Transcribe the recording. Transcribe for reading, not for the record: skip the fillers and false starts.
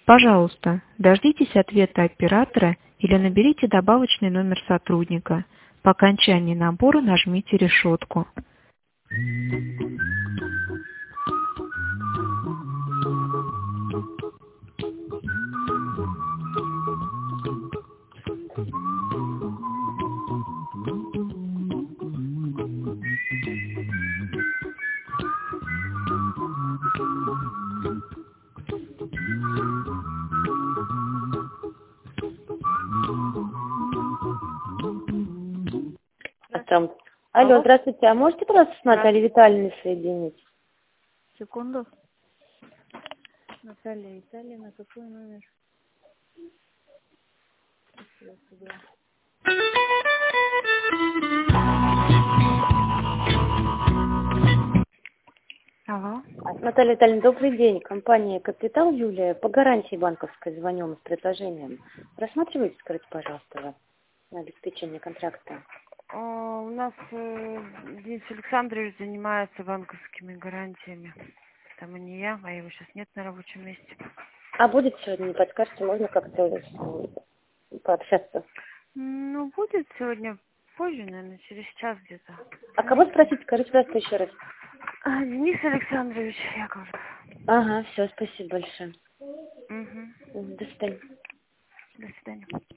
Пожалуйста, дождитесь ответа оператора или наберите добавочный номер сотрудника. По окончании набора нажмите решетку. Там. Алло, Алло. здравствуйте. А можете, пожалуйста, с Натальей Витальевной соединить? Секунду. Наталья Витальевна, какой номер? Алло. Наталья Витальевна, добрый день. Компания «Капитал» Юлия. По гарантии банковской звоним с предложением. Рассматривайте, скажите, пожалуйста, вас на обеспечение контракта. У нас Денис Александрович занимается банковскими гарантиями. Там и не я, а его сейчас нет на рабочем месте. А будет сегодня, не подскажете, можно как-то пообщаться? Ну, будет сегодня позже, наверное, через час где-то. А кого спросить? Скажите, пожалуйста, еще раз. Денис Александрович Яковлев. Ага, все, спасибо большое. Угу. До свидания. До свидания.